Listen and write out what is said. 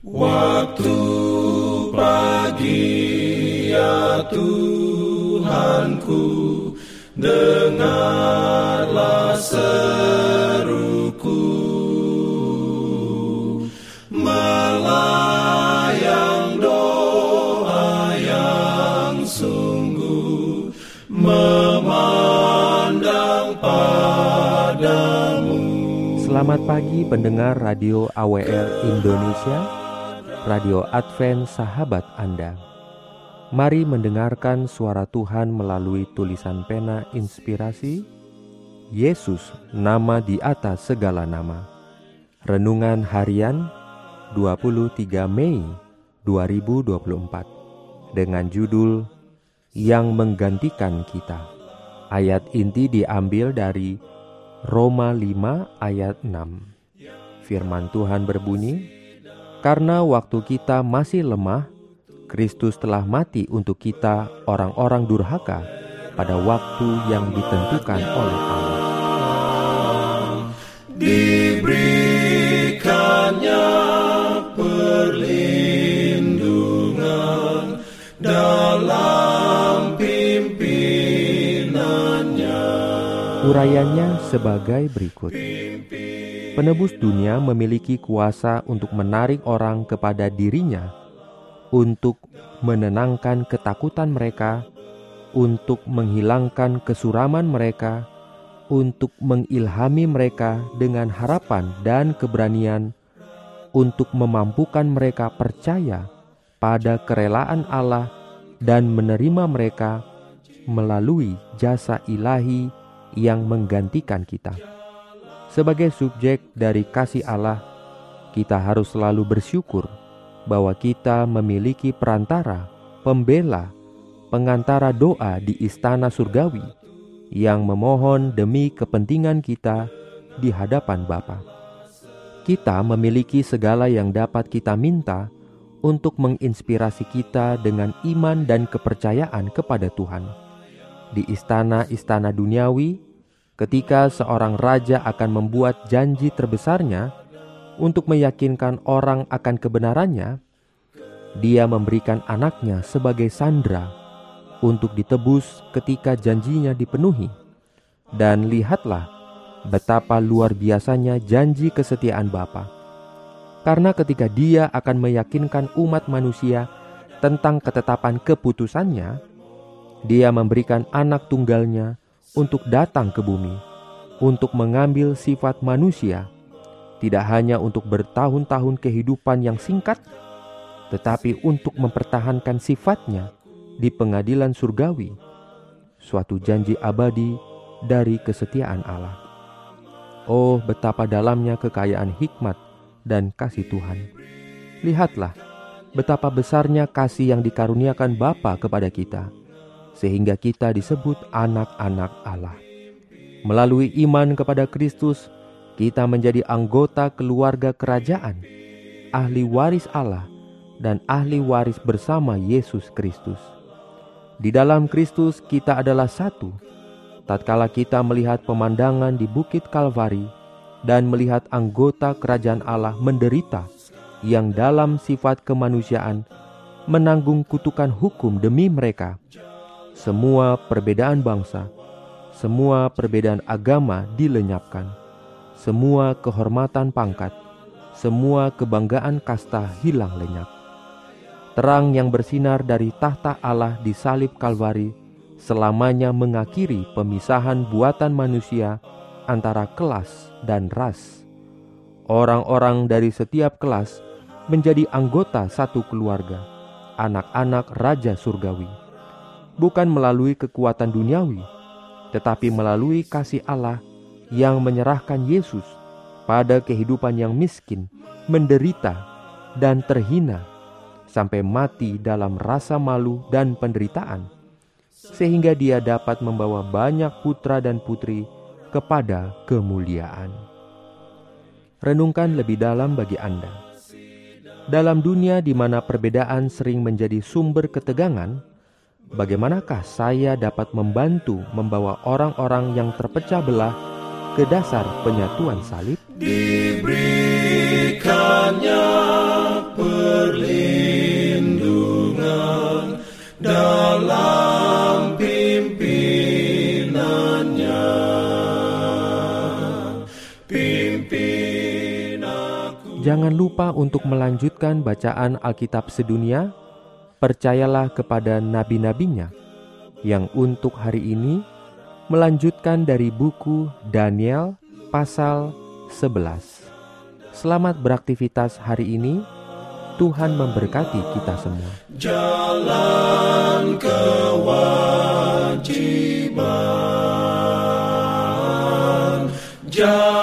Waktu pagi ya Tuhanku, dengarlah seruku, melayang doa yang sungguh, memandang padamu. Selamat pagi pendengar Radio AWR Indonesia, Radio Advent Sahabat Anda. Mari mendengarkan suara Tuhan melalui tulisan pena inspirasi, Yesus, nama di atas segala nama. Renungan harian 23 Mei 2024 dengan judul Yang Menggantikan Kita. Ayat inti diambil dari Roma 5 ayat 6. Firman Tuhan berbunyi, karena waktu kita masih lemah, Kristus telah mati untuk kita orang-orang durhaka pada waktu yang ditentukan oleh Allah. Diberikannya perlindungan dalam pimpinannya. Urayanya sebagai berikut. Penebus dunia memiliki kuasa untuk menarik orang kepada dirinya, untuk menenangkan ketakutan mereka, untuk menghilangkan kesuraman mereka, untuk mengilhami mereka dengan harapan dan keberanian, untuk memampukan mereka percaya pada kerelaan Allah dan menerima mereka melalui jasa ilahi yang menggantikan kita. Sebagai subjek dari kasih Allah, kita harus selalu bersyukur bahwa kita memiliki perantara, pembela, pengantara doa di istana surgawi yang memohon demi kepentingan kita di hadapan Bapa. Kita memiliki segala yang dapat kita minta untuk menginspirasi kita dengan iman dan kepercayaan kepada Tuhan. Di istana-istana duniawi, ketika seorang raja akan membuat janji terbesarnya untuk meyakinkan orang akan kebenarannya, dia memberikan anaknya sebagai sandera untuk ditebus ketika janjinya dipenuhi. Dan lihatlah betapa luar biasanya janji kesetiaan Bapa. Karena ketika dia akan meyakinkan umat manusia tentang ketetapan keputusannya, dia memberikan anak tunggalnya untuk datang ke bumi, untuk mengambil sifat manusia, tidak hanya untuk bertahun-tahun kehidupan yang singkat, tetapi untuk mempertahankan sifatnya di pengadilan surgawi, suatu janji abadi dari kesetiaan Allah. Oh, betapa dalamnya kekayaan hikmat dan kasih Tuhan. Lihatlah, betapa besarnya kasih yang dikaruniakan Bapa kepada kita, sehingga kita disebut anak-anak Allah. Melalui iman kepada Kristus, kita menjadi anggota keluarga kerajaan, ahli waris Allah, dan ahli waris bersama Yesus Kristus. Di dalam Kristus kita adalah satu. Tatkala kita melihat pemandangan di Bukit Kalvari dan melihat anggota kerajaan Allah menderita yang dalam sifat kemanusiaan menanggung kutukan hukum demi mereka, semua perbedaan bangsa, semua perbedaan agama dilenyapkan, semua kehormatan pangkat, semua kebanggaan kasta hilang lenyap. Terang yang bersinar dari tahta Allah di salib Kalvari selamanya mengakhiri pemisahan buatan manusia antara kelas dan ras. Orang-orang dari setiap kelas menjadi anggota satu keluarga, anak-anak Raja Surgawi. Bukan melalui kekuatan duniawi, tetapi melalui kasih Allah yang menyerahkan Yesus pada kehidupan yang miskin, menderita, dan terhina, sampai mati dalam rasa malu dan penderitaan, sehingga dia dapat membawa banyak putra dan putri kepada kemuliaan. Renungkan lebih dalam bagi Anda. Dalam dunia di mana perbedaan sering menjadi sumber ketegangan, bagaimanakah saya dapat membantu membawa orang-orang yang terpecah belah ke dasar penyatuan salib? Diberikannya Jangan lupa untuk melanjutkan bacaan Alkitab sedunia. Percayalah kepada nabi-nabinya yang untuk hari ini melanjutkan dari buku Daniel pasal 11. Selamat beraktivitas hari ini. Tuhan memberkati kita semua. Jalan kewajiban.